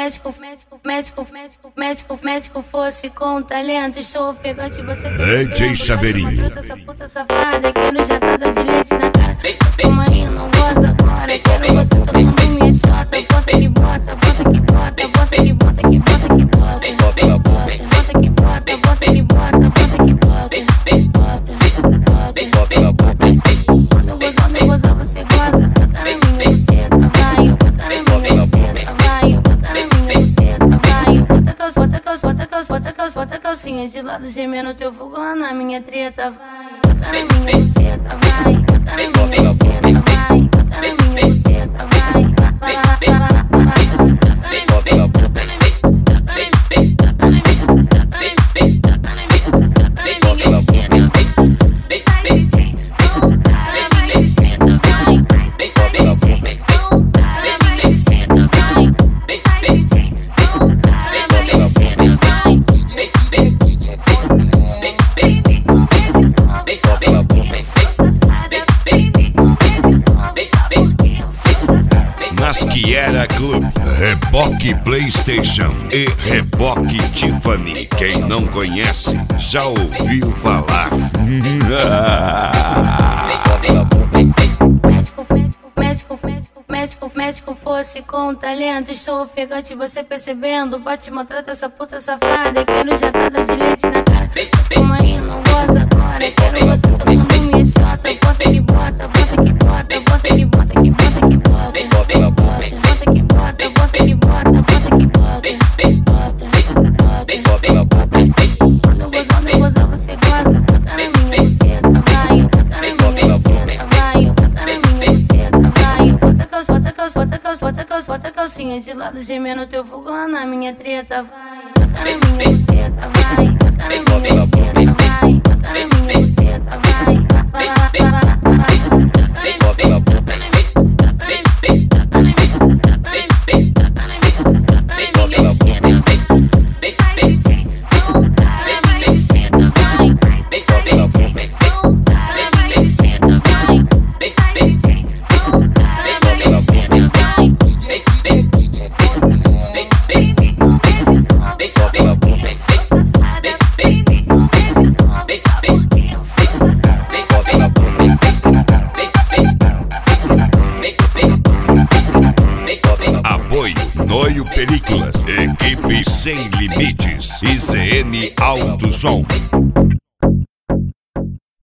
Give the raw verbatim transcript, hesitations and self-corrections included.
médico, médico, médico, médico, médico, médico fosse com talento, estou ofegante, você D J Chaveirinho. Essa puta safada, quero jatada de leite na cara. Mas como aí não goza agora, quero você socando minha chota. Bota que bota, bota que bota, bota que bota, que bota que bota. Bota que bota, bota que bota, bota que bota. Quando eu gozar, eu gozar, você goza. Bota na minha buceta, vai. Bota na minha buceta, vai. Bota na minha buceta, vai. Bota calça, bota calça, bota calça, bota calça, bota calcinha de lado, gemendo teu fogo lá na minha treta, vai. Bota na minha buceta, vai. Bota na minha buceta, vai. Bota na minha buceta, vai. Vai, vai, vai, vai. Nas que era Clube, Reboque PlayStation e Reboque Tiffany. Quem não conhece, já ouviu falar. Médico, médico, médico, médico, médico, médico fosse com talento, estou ofegante, você percebendo. Bate, maltrata essa puta safada, quero jatada de leite na cara. Mas como aí não goza agora, quero você socando minha chota. Bota que bota, bota que bota, bota que bota, que bota que bota. Bota que bota, bota que bota, bota que bota. Quando eu gozar, eu gozar, você goza. Bota na minha buceta, vai. Bota na minha buceta, vai. Bota na minha buceta, vai. Bota calça, bota calça, bota calça, bota calça, bota calcinha de lado, gemendo teu fogo lá na minha treta, vai. Bota na minha buceta, vai. Bota na minha buceta, vai. Bota na minha buceta, vai. Vai, vai, vai, vai. Apoio Noio Películas, Equipe Sem Limites e Z N Autosom.